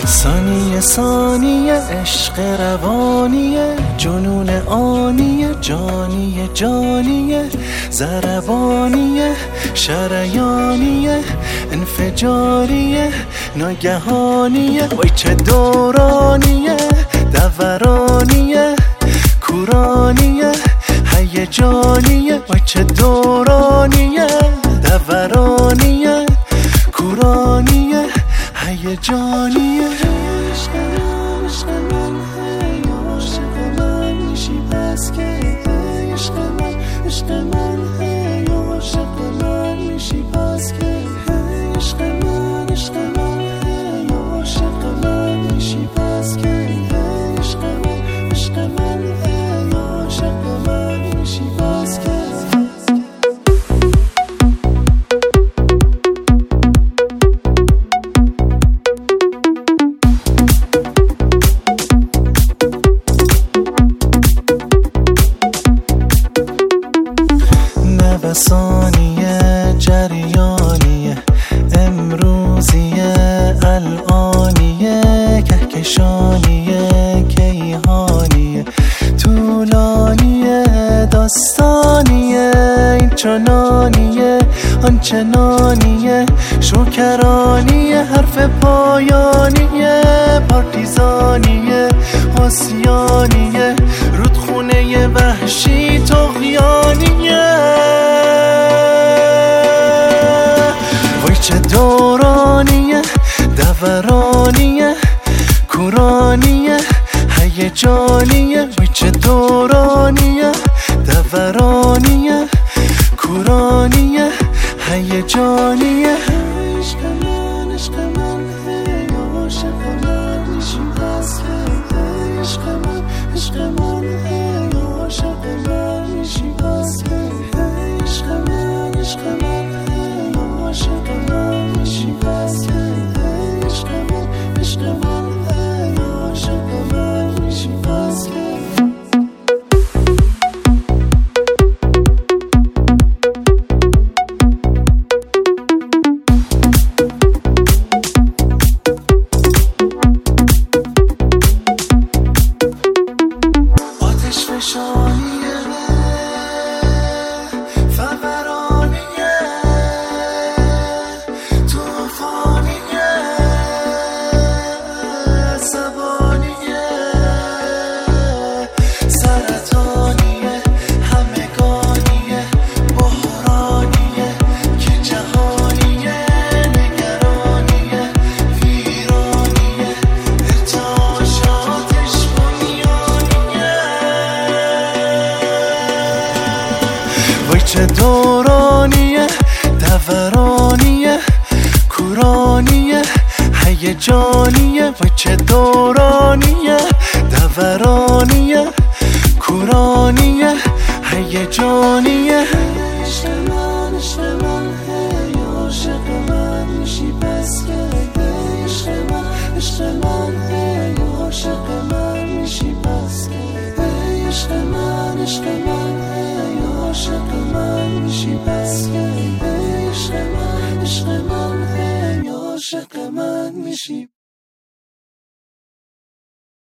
ثانیه ثانیه عشق روانیه، جنون آنیه، جانیه جانیه، ضربانیه، شریانیه، انفجاریه، ناگهانیه. وای چه دورانیه، دورانیه، کورانیه، هیجانیه. وای چه دورانیه، دورانیه، کورانیه، هیجانیه. عشق من، عشق من، هی عاشق من میشی بس که عشق من، عشق من، هی عاشق من میشی بس که عشق من، عشق من، هی عاشق من میشی بس که عشق من، عشق من، هی عاشق من میشی بس که. نوسانیه، جریانیه، امروزیه، الانیه، کهکشانیه، کیهانیه، طولانیه، داستانیه، این چنانیه، آنچنانیه، شوکرانیه، حرف پایانیه، پارتیزانیه، آسیانیه، رودخونه وحشی، طغیانیه. وای چه دورانیه، دورانیه، کورانیه، هیجانیه. وای چه دورانیه، دورانیه، کورانیه، هیجانیه. عشق من، عشق من، هی عاشق من میشی بس که عشق من، عشق من، هی عاشق من میشی بس که عشق من، عشق من، هی عاشق من میشی بس که عشق من، عشق من، هی عاشق من میشی بس که. فشانیه، فورانیه، توفانیه، عصبانیه، سرطانیه، همگانیه، بحرانیه، که جهانیه، نگرانیه، ویرانیه، ارتعاشاتش بنیانیه. وای چه دورانیه، دورانیه، کورانیه، هیجانیه. وای چه دورانیه، دورانیه، کورانیه، هیجانیه. عشق من، عشق من، هی عاشق من میشی بس که عشق من، عشق من، هی عاشق من میشی بس که عشق من، عشق من، هی عاشق من میشی بس که عشق من، عشق من، هی عاشق من میشی.